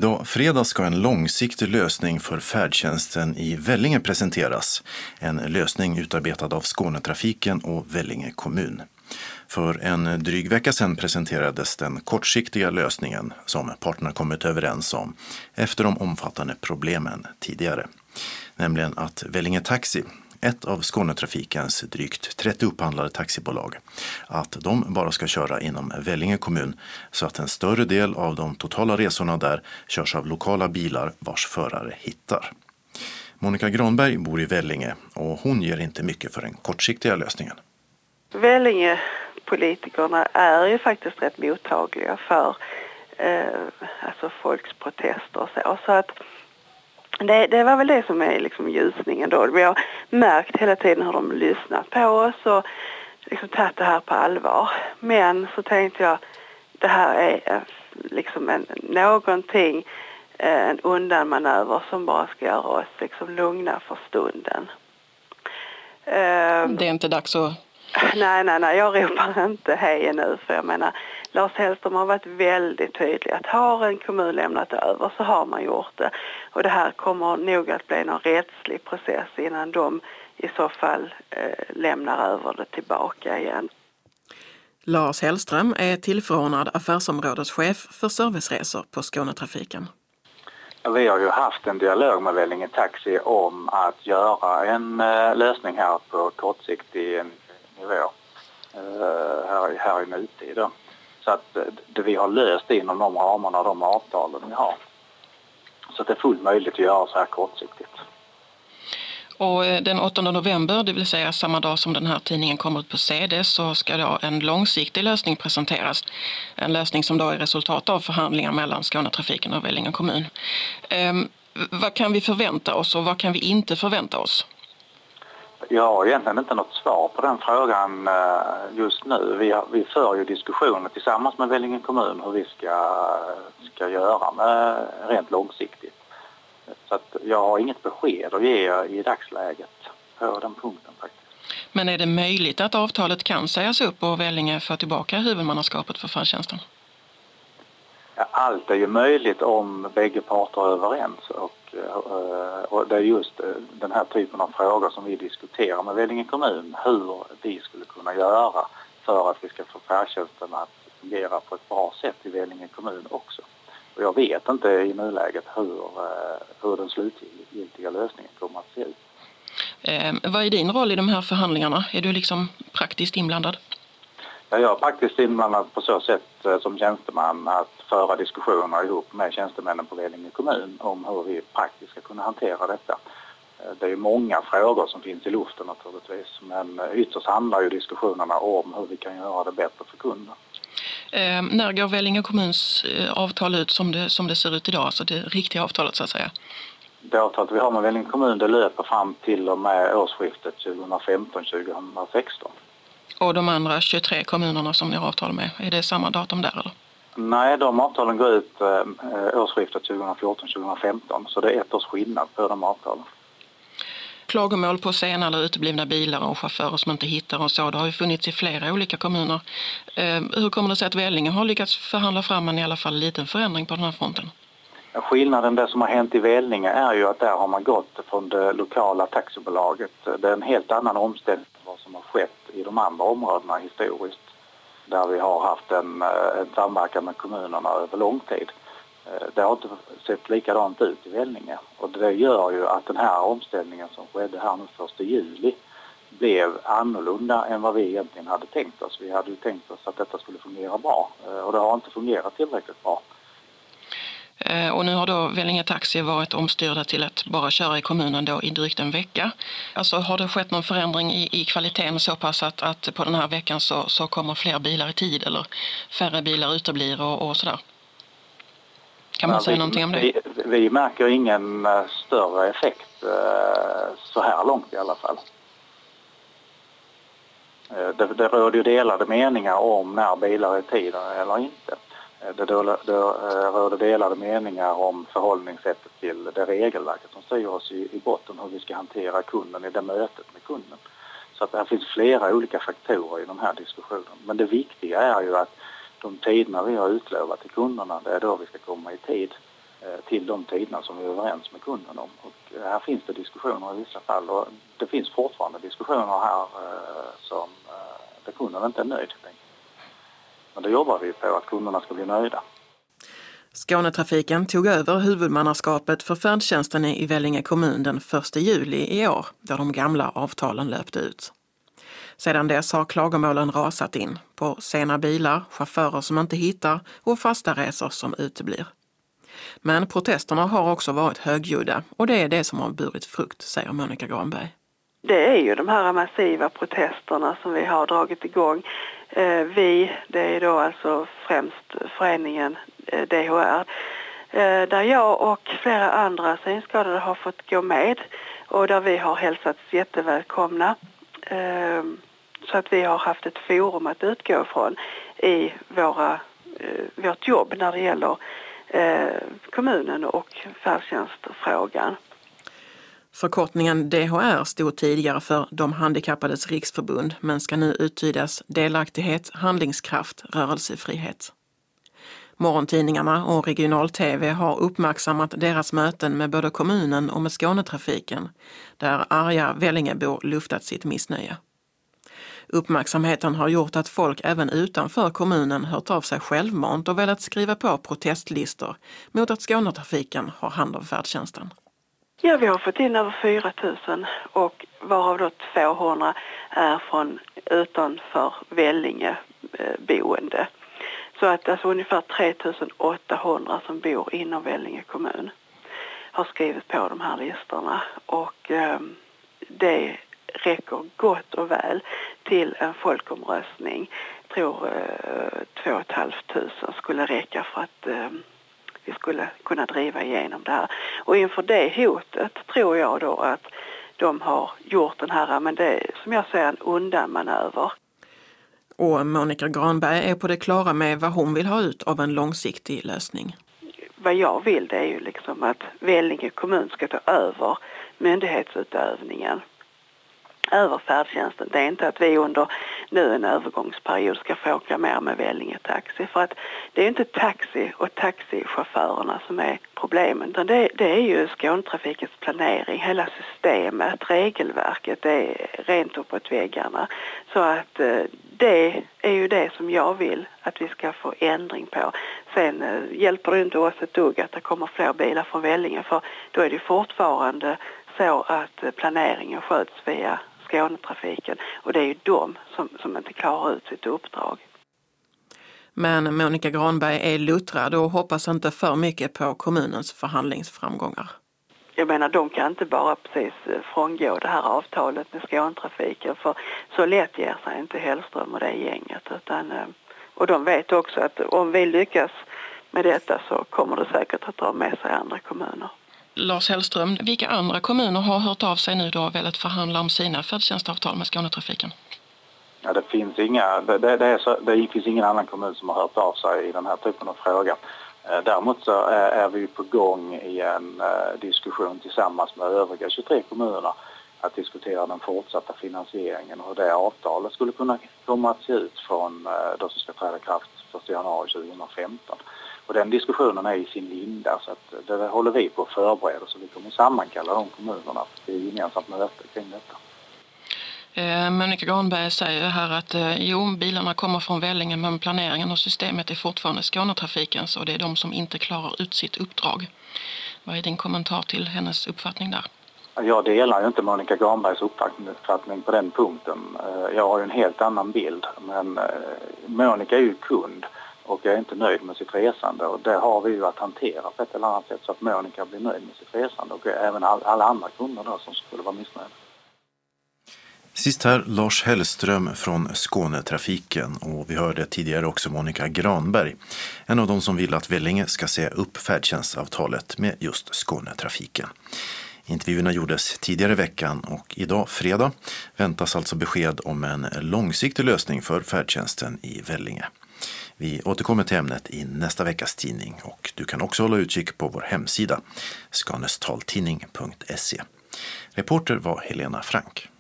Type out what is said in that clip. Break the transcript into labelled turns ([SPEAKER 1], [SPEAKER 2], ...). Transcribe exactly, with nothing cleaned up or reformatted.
[SPEAKER 1] Idag fredag ska en långsiktig lösning för färdtjänsten i Vellinge presenteras. En lösning utarbetad av Skånetrafiken och Vellinge kommun. För en dryg vecka sedan presenterades den kortsiktiga lösningen som parterna kommit överens om efter de omfattande problemen tidigare. Nämligen att Vellinge Taxi, ett av Skånetrafikens drygt trettio upphandlade taxibolag, att de bara ska köra inom Vellinge kommun så att en större del av de totala resorna där körs av lokala bilar vars förare hittar. Monica Granberg bor i Vellinge och hon ger inte mycket för den kortsiktiga lösningen.
[SPEAKER 2] Vellinge-politikerna är ju faktiskt rätt mottagliga för eh, alltså folks protester och så. så att Det, det var väl det som är liksom ljusningen då. Vi har märkt hela tiden hur de lyssnat på oss och liksom tagit det här på allvar. Men så tänkte jag, det här är liksom en, någonting, en undanmanöver som bara ska göra oss liksom lugna för stunden.
[SPEAKER 3] Det är inte dags att...
[SPEAKER 2] Nej, nej, nej. Jag ropar inte hej nu. För jag menar, Lars Hellström har varit väldigt tydlig att har en kommun lämnat över så har man gjort det. Och det här kommer nog att bli någon rättslig process innan de i så fall eh, lämnar över det tillbaka igen.
[SPEAKER 3] Lars Hellström är tillförordnad affärsområdeschef för serviceresor på Skånetrafiken.
[SPEAKER 4] Vi har ju haft en dialog med Vellinge Taxi om att göra en eh, lösning här på kortsiktig nivå eh, här, här i nutid. Då. Så att det vi har löst inom de ramarna och de avtalen vi har. Så att det är fullt möjligt att göra så här kortsiktigt.
[SPEAKER 3] Och den åttonde november, det vill säga samma dag som den här tidningen kommer ut på C D, så ska då en långsiktig lösning presenteras. En lösning som då är resultat av förhandlingar mellan Skånetrafiken och Vellinge kommun. Eh, vad kan vi förvänta oss och vad kan vi inte förvänta oss?
[SPEAKER 4] Jag har egentligen inte något svar på den frågan just nu. Vi, har, vi för ju diskussioner tillsammans med Vellinge kommun hur vi ska, ska göra med rent långsiktigt. Så att jag har inget besked att ge i dagsläget på den punkten faktiskt.
[SPEAKER 3] Men är det möjligt att avtalet kan sägas upp och Vellinge får tillbaka huvudmannaskapet för färdtjänsten?
[SPEAKER 4] Ja, allt är ju möjligt om bägge parter är överens och, och det är just den här typen av frågor som vi diskuterar med Vellinge kommun. Hur vi skulle kunna göra för att vi ska få färdtjänsten att fungera på ett bra sätt i Vellinge kommun också. Och jag vet inte i nuläget hur, hur den slutgiltiga lösningen kommer att se ut.
[SPEAKER 3] Eh, vad är din roll i de här förhandlingarna? Är du liksom praktiskt inblandad?
[SPEAKER 4] Ja, jag är praktiskt inblandad på så sätt som tjänsteman att föra diskussioner ihop med tjänstemännen på Vellinge kommun om hur vi praktiskt ska kunna hantera detta. Det är ju många frågor som finns i luften naturligtvis, men ytterst handlar ju diskussionerna om hur vi kan göra det bättre för kunder.
[SPEAKER 3] Eh, när går Vellinge kommuns eh, avtal ut som det, som det ser ut idag, alltså det riktiga avtalet så att säga?
[SPEAKER 4] Det avtalet vi har med Vellinge kommun det löper fram till och med årsskiftet tjugohundrafemton tjugohundrasexton.
[SPEAKER 3] Och de andra tjugotre kommunerna som ni har avtal med, är det samma datum där eller?
[SPEAKER 4] Nej, de avtalen går ut eh, årsskiftet tjugohundrafjorton tjugohundrafemton, så det är ett års skillnad på de avtalen.
[SPEAKER 3] Klagomål på sena eller uteblivna bilar och chaufförer som inte hittar och så, det har ju funnits i flera olika kommuner. Eh, hur kommer det sig att Vellinge har lyckats förhandla fram en i alla fall liten förändring på den här fronten?
[SPEAKER 4] Skillnaden, det som har hänt i Vellinge är ju att där har man gått från det lokala taxibolaget. Det är en helt annan omställning än vad som har skett i de andra områdena historiskt. Där vi har haft en, en samverkan med kommunerna över lång tid. Det har inte sett likadant ut i Vellinge. Och det gör ju att den här omställningen som skedde här nu första juli blev annorlunda än vad vi egentligen hade tänkt oss. Vi hade ju tänkt oss att detta skulle fungera bra. Och det har inte fungerat tillräckligt bra.
[SPEAKER 3] Och nu har då Vellinge Taxi varit omstyrda till att bara köra i kommunen då i drygt en vecka. Alltså har det skett någon förändring i, i kvaliteten så pass att, att på den här veckan så, så kommer fler bilar i tid eller färre bilar uteblir och, och sådär? Kan man ja, säga vi, någonting om det?
[SPEAKER 4] Vi, vi märker ingen uh, större effekt uh, så här långt i alla fall. Uh, det, det råder ju delade meningar om när bilar är i tid eller inte. Det, då, då råder delade meningar om förhållningssättet till det regelverket som styr oss i, i botten hur vi ska hantera kunden i det mötet med kunden. Så att det finns flera olika faktorer i de här diskussionerna. Men det viktiga är ju att de tiderna vi har utlovat till kunderna, det är då vi ska komma i tid. till de tiderna som vi är överens med kunden om. Och här finns det diskussioner i vissa fall och det finns fortfarande diskussioner här som där kunden inte är nöjd. Men det jobbar vi på att kunderna ska bli nöjda.
[SPEAKER 3] Skånetrafiken tog över huvudmannaskapet för färdtjänsten i Vellinge kommun den första juli i år, där de gamla avtalen löpte ut. Sedan dess har klagomålen rasat in på sena bilar, chaufförer som inte hittar och fasta resor som uteblir. Men protesterna har också varit högljudda och det är det som har burit frukt, säger Monica Granberg.
[SPEAKER 2] Det är ju de här massiva protesterna som vi har dragit igång. Eh, vi, det är då alltså främst föreningen eh, D H R, eh, där jag och flera andra synskadade har fått gå med och där vi har hälsats jättevälkomna. Eh, så att vi har haft ett forum att utgå från i våra, eh, vårt jobb när det gäller eh, kommunen och färdtjänstfrågan.
[SPEAKER 3] Förkortningen D H R stod tidigare för De handikappades riksförbund men ska nu uttydas delaktighet, handlingskraft, rörelsefrihet. Morgontidningarna och regional-tv har uppmärksammat deras möten med både kommunen och med Skånetrafiken, där arga Vellingebor luftat sitt missnöje. Uppmärksamheten har gjort att folk även utanför kommunen hört av sig självmant och velat skriva på protestlistor mot att Skånetrafiken har hand om färdtjänsten.
[SPEAKER 2] Ja, vi har fått in över fyra tusen och varav då tvåhundra är från utanför Vellinge eh, boende. Så att alltså ungefär tre tusen åttahundra som bor inom Vellinge kommun har skrivit på de här listorna och eh, det räcker gott och väl till en folkomröstning. Jag tror eh, två och ett halvt tusen skulle räcka för att eh, vi skulle kunna driva igenom det här. Och inför det hotet tror jag då att de har gjort den här, men det är som jag säger en undanmanöver.
[SPEAKER 3] Och Monica Granberg är på det klara med vad hon vill ha ut av en långsiktig lösning.
[SPEAKER 2] Vad jag vill det är ju liksom att Vellinge kommun ska ta över myndighetsutövningen över färdtjänsten. Det är inte att vi under nu en övergångsperiod ska få åka mer med Vellinge taxi. För att det är inte taxi och taxichaufförerna som är problemen. Utan det, det är ju Skånetrafikens planering, hela systemet, regelverket, det är rent uppåt väggarna. Så att det är ju det som jag vill att vi ska få ändring på. Sen hjälper det inte oss ett dugg att det kommer fler bilar från Vellinge. För då är det fortfarande så att planeringen sköts via Skånetrafiken och det är ju de som, som inte klarar ut sitt uppdrag.
[SPEAKER 3] Men Monica Granberg är luttrad och hoppas inte för mycket på kommunens förhandlingsframgångar.
[SPEAKER 2] Jag menar, de kan inte bara precis frångå det här avtalet med Skånetrafiken för så lätt ger sig inte Hellström och det gänget. Utan, och de vet också att om vi lyckas med detta så kommer det säkert att dra med sig andra kommuner.
[SPEAKER 3] Lars Hellström, vilka andra kommuner har hört av sig nu då och velat förhandla om sina färdtjänstavtal med Skånetrafiken?
[SPEAKER 4] Ja, det finns inga, det, det, är så, det finns ingen annan kommun som har hört av sig i den här typen av fråga. Däremot så är, är vi på gång i en uh, diskussion tillsammans med övriga tjugotre kommuner att diskutera den fortsatta finansieringen och hur det avtalet skulle kunna komma att se ut från uh, det som ska träda i kraft första januari tjugohundrafemton. Och den diskussionen är i sin linda så att det håller vi på att förbereda så vi kommer sammankalla de kommunerna till gemensamt möte kring detta.
[SPEAKER 3] Eh, Monica Granberg säger här att eh, jo, bilarna kommer från Vellinge men planeringen och systemet är fortfarande Skånetrafikens och det är de som inte klarar ut sitt uppdrag. Vad är din kommentar till hennes uppfattning där?
[SPEAKER 4] Jag delar ju inte Monica Granbergs uppfattning på den punkten. Jag har ju en helt annan bild men Monica är ju kund. Och jag är inte nöjd med sitt resande och det har vi ju att hantera på ett eller annat sätt så att Monica blir nöjd med sitt resande och även all, alla andra kunder då som skulle vara missnöjda.
[SPEAKER 1] Sist här Lars Hellström från Skånetrafiken och vi hörde tidigare också Monica Granberg, en av de som vill att Vellinge ska säga upp färdtjänstavtalet med just Skånetrafiken. Intervjuerna gjordes tidigare i veckan och idag fredag väntas alltså besked om en långsiktig lösning för färdtjänsten i Vellinge. Vi återkommer till ämnet i nästa veckas tidning och du kan också hålla utkik på vår hemsida skanestaltidning punkt se. Reporter var Helena Frank.